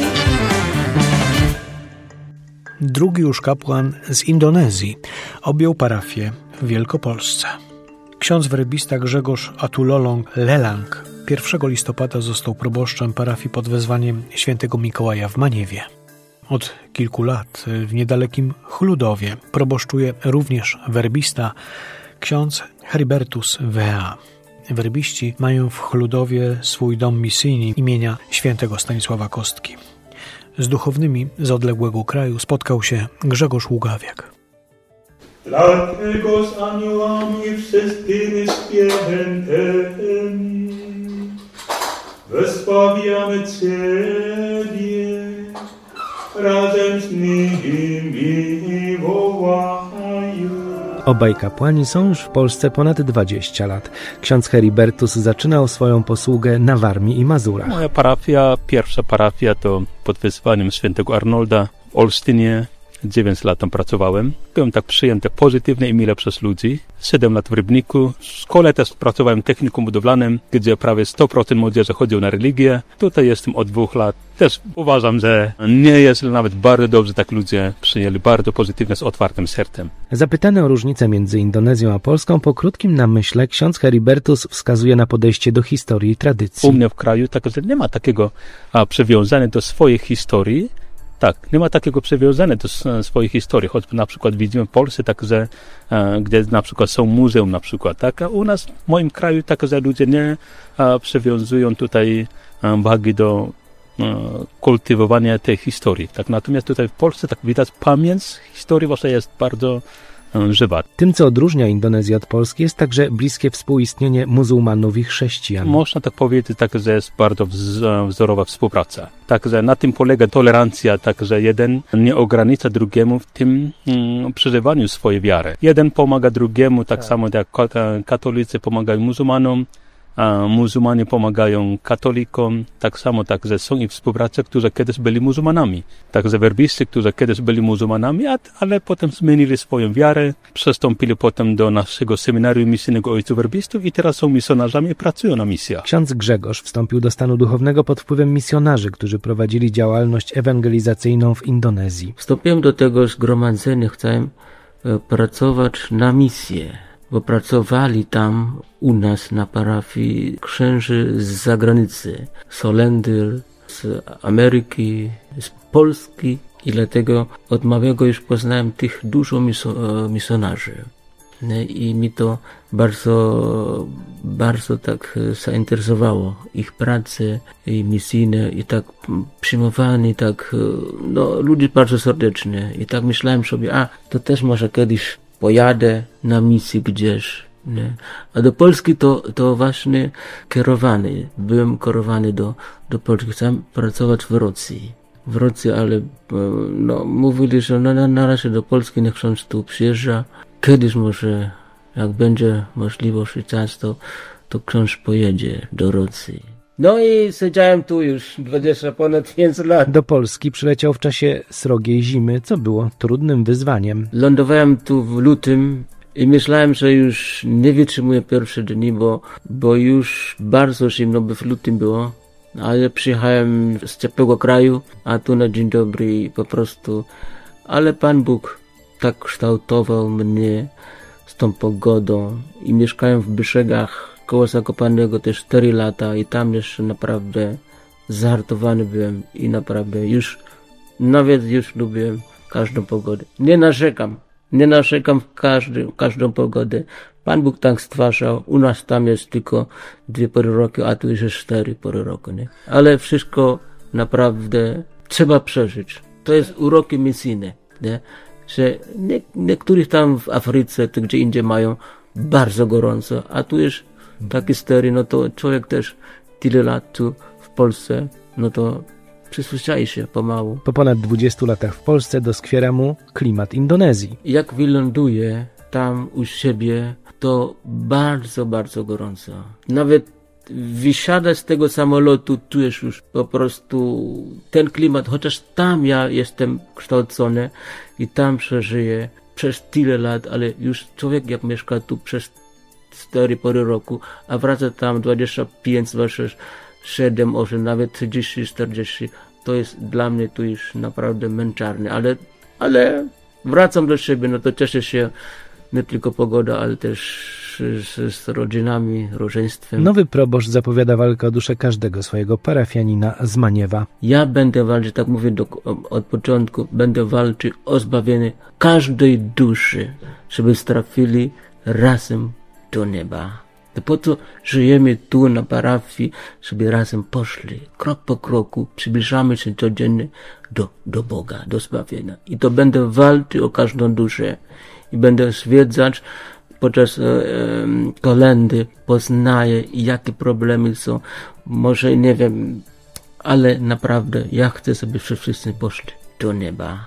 Drugi już kapłan z Indonezji objął parafię w Wielkopolsce. Ksiądz werbista Grzegorz Atulolong Lelang pierwszego listopada został proboszczem parafii pod wezwaniem świętego Mikołaja w Maniewie. Od kilku lat w niedalekim Chludowie proboszczuje również werbista ksiądz Heribertus Wea. Werbiści mają w Chludowie swój dom misyjny imienia świętego Stanisława Kostki. Z duchownymi z odległego kraju spotkał się Grzegorz Ługawiak. Dlatego z aniołami wszystkimi świętymi wysławiamy Ciebie, razem z nimi wołają. Obaj kapłani są już w Polsce ponad dwadzieścia lat. Ksiądz Heribertus zaczynał swoją posługę na Warmii i Mazurach. Moja parafia, pierwsza parafia to pod wezwaniem świętego Arnolda w Olsztynie. dziewięć lat tam pracowałem. Byłem tak przyjęty pozytywnie i mile przez ludzi. siedem lat w Rybniku. W szkole też pracowałem technikum budowlanym, gdzie prawie sto procent młodzieży chodziło na religię. Tutaj jestem od dwóch lat. Też uważam, że nie jest nawet bardzo dobrze, tak ludzie przyjęli bardzo pozytywnie, z otwartym sercem. Zapytany o różnicę między Indonezją a Polską, po krótkim namyśle ksiądz Heribertus wskazuje na podejście do historii i tradycji. U mnie w kraju tak, że nie ma takiego a, przywiązania do swojej historii. Tak, nie ma takiego przywiązania do swojej historii, choćby na przykład widzimy w Polsce, tak, że, e, gdzie na przykład są muzeum na przykład, tak, a u nas w moim kraju tak, że ludzie nie e, przywiązują tutaj e, wagi do e, kultywowania tej historii. Tak, natomiast tutaj w Polsce tak widać pamięć historii właśnie jest bardzo e, żywa. Tym, co odróżnia Indonezję od Polski, jest także bliskie współistnienie muzułmanów i chrześcijan. Można tak powiedzieć, tak, że jest bardzo wzorowa współpraca. Także na tym polega tolerancja, tak, że jeden nie ogranicza drugiemu w tym mm, przeżywaniu swojej wiary. Jeden pomaga drugiemu, tak, tak. samo jak katolicy pomagają muzułmanom, a muzułmanie pomagają katolikom, tak samo także są i współpracy, którzy kiedyś byli muzułmanami. Także werbisty, którzy kiedyś byli muzułmanami, ale potem zmienili swoją wiarę, przystąpili potem do naszego seminarium misyjnego ojców werbistów i teraz są misjonarzami i pracują na misjach. Ksiądz Grzegorz wstąpił do stanu duchownego pod wpływem misjonarzy, którzy prowadzili działalność ewangelizacyjną w Indonezji. Wstąpiłem do tego zgromadzenia, chciałem pracować na misję, bo pracowali tam u nas na parafii księży z zagranicy, z Holandii, z Ameryki, z Polski i dlatego od małego już poznałem tych dużo misjonarzy. I mi to bardzo, bardzo tak zainteresowało, ich pracę i misyjne i tak przyjmowani, tak, no ludzie bardzo serdeczne i tak myślałem sobie, a to też może kiedyś pojadę na misję gdzieś, nie? A do Polski to, to właśnie kierowany, byłem kierowany do, do Polski, chciałem pracować w Rosji. W Rosji, ale no, mówili, że no, na razie do Polski niech ksiądz tu przyjeżdża. Kiedyś może, jak będzie możliwość i czas, to, to ksiądz pojedzie do Rosji. No i siedziałem tu już dwadzieścia ponad pięć lat. Do Polski przyleciał w czasie srogiej zimy, co było trudnym wyzwaniem. Lądowałem tu w lutym i myślałem, że już nie wytrzymuję pierwsze dni, bo, bo już bardzo zimno by w lutym było. Ale przyjechałem z ciepłego kraju, a tu na dzień dobry po prostu. Ale Pan Bóg tak kształtował mnie z tą pogodą i mieszkałem w Byszegach koło Zakopanego też cztery lata i tam jeszcze naprawdę zahartowany byłem i naprawdę już, nawet już lubiłem każdą pogodę. Nie narzekam, nie narzekam w każdy, każdą pogodę. Pan Bóg tak stwarzał, u nas tam jest tylko dwie pory roku, a tu już jest cztery pory roku, nie? Ale wszystko naprawdę trzeba przeżyć. To jest uroki misyjne, nie? Że nie, niektórych tam w Afryce, to gdzie indziej mają bardzo gorąco, a tu jest takie stery, no to człowiek też tyle lat tu w Polsce, no to przyzwyczai się pomału. Po ponad dwudziestu latach w Polsce doskwiera mu klimat Indonezji. Jak wyląduje tam u siebie, to bardzo, bardzo gorąco. Nawet wysiada z tego samolotu, czujesz już po prostu ten klimat, chociaż tam ja jestem kształcony i tam przeżyję przez tyle lat, ale już człowiek jak mieszka tu przez cztery pory roku, a wraca tam dwadzieścia pięć, dwadzieścia siedem, osiem, nawet trzydzieści, czterdzieści, to jest dla mnie tu już naprawdę męczarne, ale, ale wracam do siebie, no to cieszę się nie tylko pogoda, ale też z, z rodzinami, rodzeństwem. Nowy proboszcz zapowiada walkę o duszę każdego swojego parafianina z Maniewa. Ja będę walczyć, tak mówię do, od początku, będę walczyć o zbawienie każdej duszy, żeby trafili razem do nieba. To po co żyjemy tu na parafii, żeby razem poszli, krok po kroku, przybliżamy się codziennie do, do Boga, do zbawienia. I to będę walczyć o każdą duszę i będę zwiedzać podczas e, e, kolędy, poznaję jakie problemy są, może nie wiem, ale naprawdę ja chcę, żeby wszyscy poszli do nieba.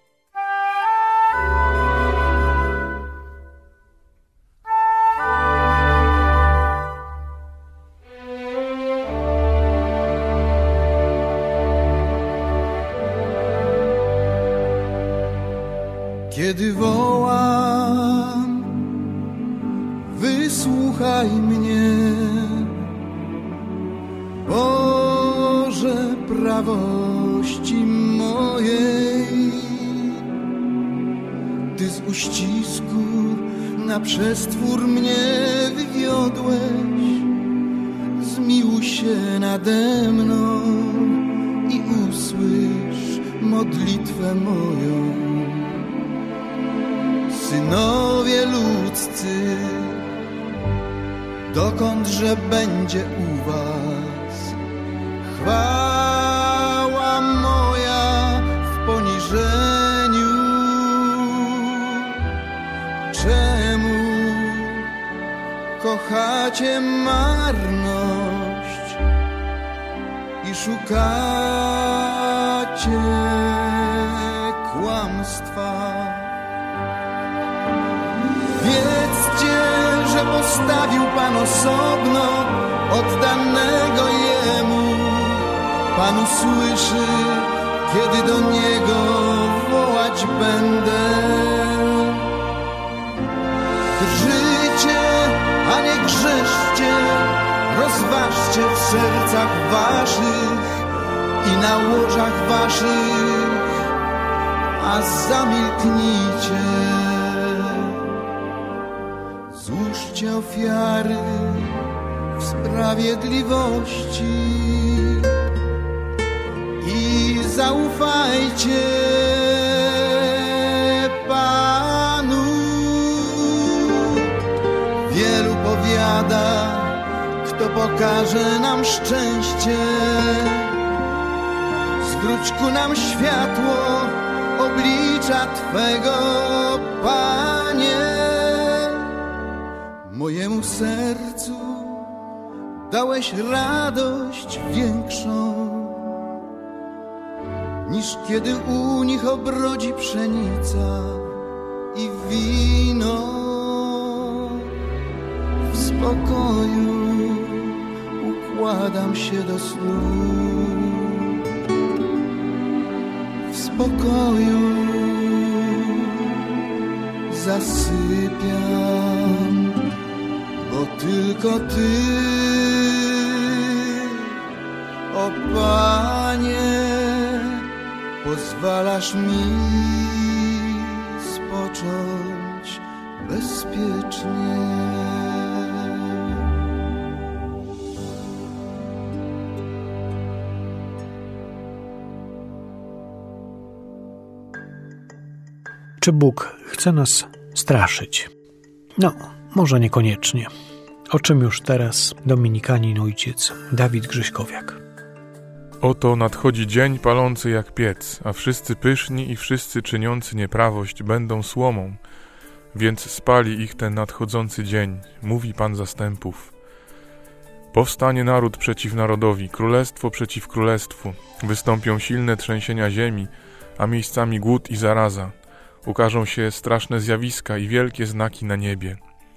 Kiedy wołam, wysłuchaj mnie, Boże prawości mojej. Ty z uścisku na przestwór mnie wywiodłeś, zmiłuj się nade mną i usłysz modlitwę moją. Synowie ludzcy, dokądże będzie u was chwała moja w poniżeniu? Czemu kochacie marność i szukacie kłamstwa? Wiedzcie, że postawił Pan osobno oddanego Jemu. Pan usłyszy, kiedy do Niego wołać będę. Drżyjcie, a nie grzeszcie, rozważcie w sercach waszych i na łożach waszych, a zamilknijcie. Złóżcie ofiary w sprawiedliwości i zaufajcie Panu. Wielu powiada, kto pokaże nam szczęście. Zwróć ku nam światło oblicza Twego, Panie. Mojemu sercu dałeś radość większą, niż kiedy u nich obrodzi pszenica i wino. W spokoju układam się do snu, w spokoju zasypiam, bo tylko Ty, o Panie, pozwalasz mi spocząć bezpiecznie. Czy Bóg chce nas straszyć? No, może niekoniecznie. O czym już teraz dominikanin ojciec Dawid Grzyśkowiak. Oto nadchodzi dzień palący jak piec, a wszyscy pyszni i wszyscy czyniący nieprawość będą słomą, więc spali ich ten nadchodzący dzień, mówi Pan zastępów. Powstanie naród przeciw narodowi, królestwo przeciw królestwu, wystąpią silne trzęsienia ziemi, a miejscami głód i zaraza. Ukażą się straszne zjawiska i wielkie znaki na niebie.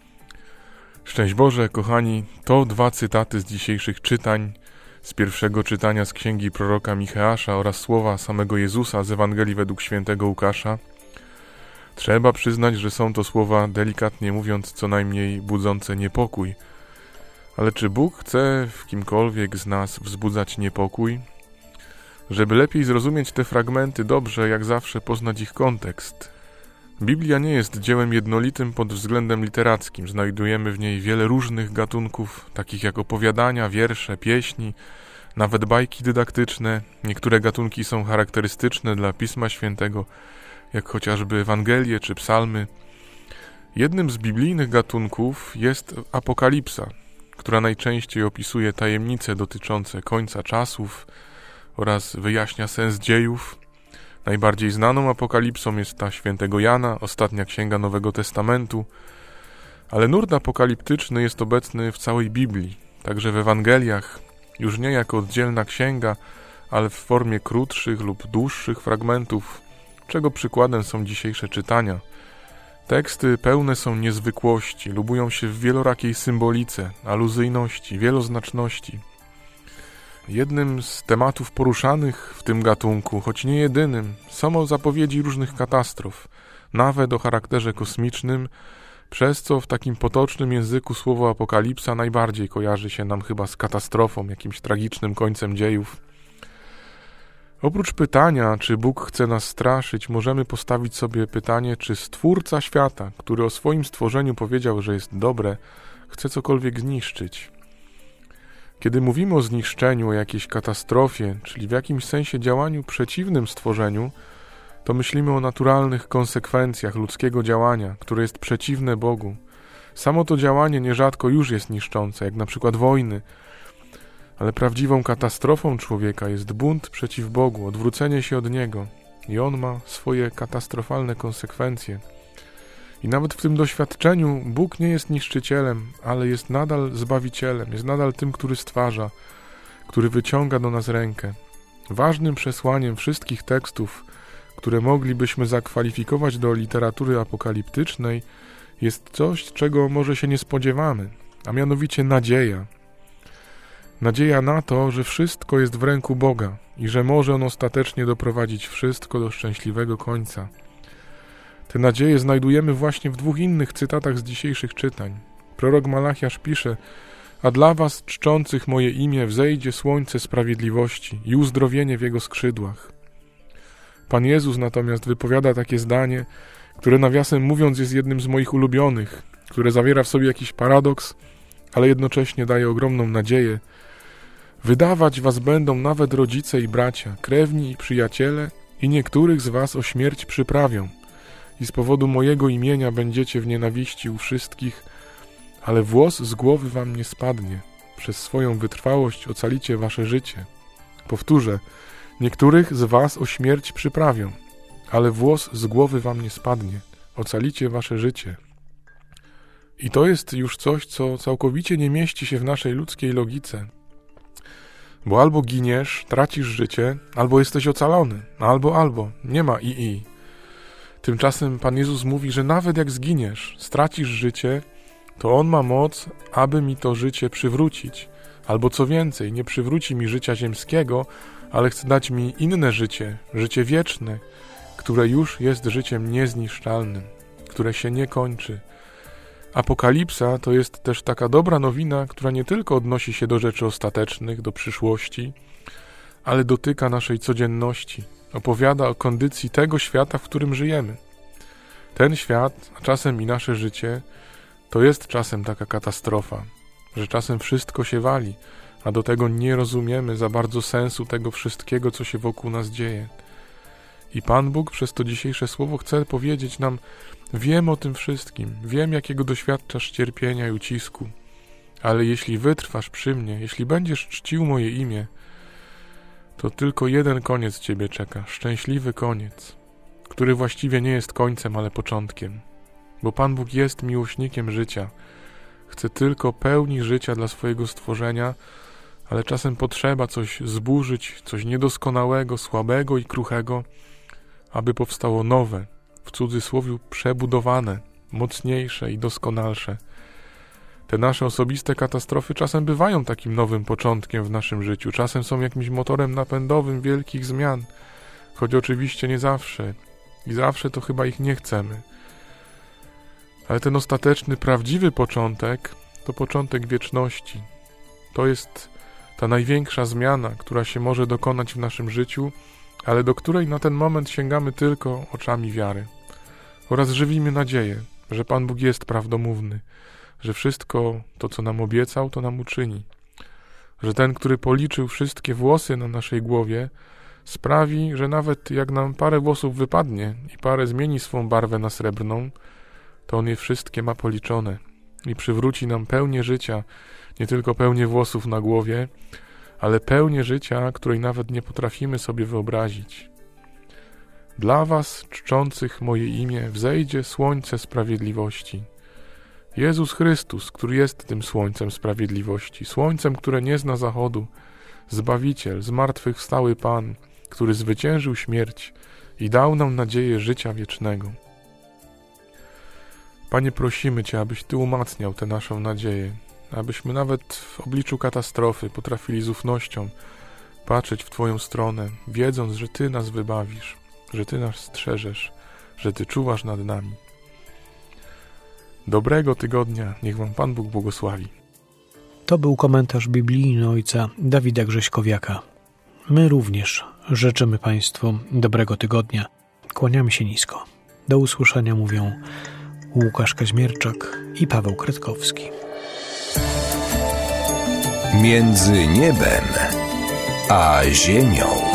Szczęść Boże, kochani, to dwa cytaty z dzisiejszych czytań, z pierwszego czytania z księgi proroka Micheasza oraz słowa samego Jezusa z Ewangelii według świętego Łukasza. Trzeba przyznać, że są to słowa, delikatnie mówiąc, co najmniej budzące niepokój. Ale czy Bóg chce w kimkolwiek z nas wzbudzać niepokój? Żeby lepiej zrozumieć te fragmenty, dobrze, jak zawsze, poznać ich kontekst. Biblia nie jest dziełem jednolitym pod względem literackim. Znajdujemy w niej wiele różnych gatunków, takich jak opowiadania, wiersze, pieśni, nawet bajki dydaktyczne. Niektóre gatunki są charakterystyczne dla Pisma Świętego, jak chociażby Ewangelie czy Psalmy. Jednym z biblijnych gatunków jest Apokalipsa, która najczęściej opisuje tajemnice dotyczące końca czasów oraz wyjaśnia sens dziejów. Najbardziej znaną apokalipsą jest ta świętego Jana, ostatnia księga Nowego Testamentu, ale nurt apokaliptyczny jest obecny w całej Biblii, także w Ewangeliach, już nie jako oddzielna księga, ale w formie krótszych lub dłuższych fragmentów, czego przykładem są dzisiejsze czytania. Teksty pełne są niezwykłości, lubują się w wielorakiej symbolice, aluzyjności, wieloznaczności. Jednym z tematów poruszanych w tym gatunku, choć nie jedynym, są zapowiedzi różnych katastrof, nawet o charakterze kosmicznym, przez co w takim potocznym języku słowo apokalipsa najbardziej kojarzy się nam chyba z katastrofą, jakimś tragicznym końcem dziejów. Oprócz pytania, czy Bóg chce nas straszyć, możemy postawić sobie pytanie, czy Stwórca świata, który o swoim stworzeniu powiedział, że jest dobre, chce cokolwiek zniszczyć. Kiedy mówimy o zniszczeniu, o jakiejś katastrofie, czyli w jakimś sensie działaniu przeciwnym stworzeniu, to myślimy o naturalnych konsekwencjach ludzkiego działania, które jest przeciwne Bogu. Samo to działanie nierzadko już jest niszczące, jak na przykład wojny, ale prawdziwą katastrofą człowieka jest bunt przeciw Bogu, odwrócenie się od Niego i on ma swoje katastrofalne konsekwencje. I nawet w tym doświadczeniu Bóg nie jest niszczycielem, ale jest nadal Zbawicielem, jest nadal tym, który stwarza, który wyciąga do nas rękę. Ważnym przesłaniem wszystkich tekstów, które moglibyśmy zakwalifikować do literatury apokaliptycznej, jest coś, czego może się nie spodziewamy, a mianowicie nadzieja. Nadzieja na to, że wszystko jest w ręku Boga i że może On ostatecznie doprowadzić wszystko do szczęśliwego końca. Te nadzieje znajdujemy właśnie w dwóch innych cytatach z dzisiejszych czytań. Prorok Malachiasz pisze: a dla was, czczących moje imię, wzejdzie słońce sprawiedliwości i uzdrowienie w jego skrzydłach. Pan Jezus natomiast wypowiada takie zdanie, które nawiasem mówiąc jest jednym z moich ulubionych, które zawiera w sobie jakiś paradoks, ale jednocześnie daje ogromną nadzieję. Wydawać was będą nawet rodzice i bracia, krewni i przyjaciele, i niektórych z was o śmierć przyprawią. I z powodu mojego imienia będziecie w nienawiści u wszystkich, ale włos z głowy wam nie spadnie. Przez swoją wytrwałość ocalicie wasze życie. Powtórzę, niektórych z was o śmierć przyprawią, ale włos z głowy wam nie spadnie. Ocalicie wasze życie. I to jest już coś, co całkowicie nie mieści się w naszej ludzkiej logice. Bo albo giniesz, tracisz życie, albo jesteś ocalony. Albo, albo. Nie ma i, i. Tymczasem Pan Jezus mówi, że nawet jak zginiesz, stracisz życie, to On ma moc, aby mi to życie przywrócić. Albo co więcej, nie przywróci mi życia ziemskiego, ale chce dać mi inne życie, życie wieczne, które już jest życiem niezniszczalnym, które się nie kończy. Apokalipsa to jest też taka dobra nowina, która nie tylko odnosi się do rzeczy ostatecznych, do przyszłości, ale dotyka naszej codzienności. Opowiada o kondycji tego świata, w którym żyjemy. Ten świat, a czasem i nasze życie, to jest czasem taka katastrofa, że czasem wszystko się wali, a do tego nie rozumiemy za bardzo sensu tego wszystkiego, co się wokół nas dzieje. I Pan Bóg przez to dzisiejsze słowo chce powiedzieć nam: wiem o tym wszystkim, wiem, jakiego doświadczasz cierpienia i ucisku, ale jeśli wytrwasz przy mnie, jeśli będziesz czcił moje imię, to tylko jeden koniec ciebie czeka, szczęśliwy koniec, który właściwie nie jest końcem, ale początkiem. Bo Pan Bóg jest miłośnikiem życia, chce tylko pełni życia dla swojego stworzenia, ale czasem potrzeba coś zburzyć, coś niedoskonałego, słabego i kruchego, aby powstało nowe, w cudzysłowie przebudowane, mocniejsze i doskonalsze. Te nasze osobiste katastrofy czasem bywają takim nowym początkiem w naszym życiu, czasem są jakimś motorem napędowym wielkich zmian, choć oczywiście nie zawsze i zawsze to chyba ich nie chcemy. Ale ten ostateczny, prawdziwy początek to początek wieczności. To jest ta największa zmiana, która się może dokonać w naszym życiu, ale do której na ten moment sięgamy tylko oczami wiary. Oraz żywimy nadzieję, że Pan Bóg jest prawdomówny, że wszystko to, co nam obiecał, to nam uczyni. Że ten, który policzył wszystkie włosy na naszej głowie, sprawi, że nawet jak nam parę włosów wypadnie i parę zmieni swą barwę na srebrną, to On je wszystkie ma policzone i przywróci nam pełnię życia, nie tylko pełnię włosów na głowie, ale pełnię życia, której nawet nie potrafimy sobie wyobrazić. Dla was, czczących moje imię, wzejdzie słońce sprawiedliwości. Jezus Chrystus, który jest tym słońcem sprawiedliwości, słońcem, które nie zna zachodu, Zbawiciel, zmartwychwstały Pan, który zwyciężył śmierć i dał nam nadzieję życia wiecznego. Panie, prosimy Cię, abyś Ty umacniał tę naszą nadzieję, abyśmy nawet w obliczu katastrofy potrafili z ufnością patrzeć w Twoją stronę, wiedząc, że Ty nas wybawisz, że Ty nas strzeżesz, że Ty czuwasz nad nami. Dobrego tygodnia, niech Wam Pan Bóg błogosławi. To był komentarz biblijny ojca Dawida Grześkowiaka. My również życzymy Państwu dobrego tygodnia. Kłaniamy się nisko. Do usłyszenia mówią Łukasz Kaźmierczak i Paweł Kretkowski. Między niebem a ziemią.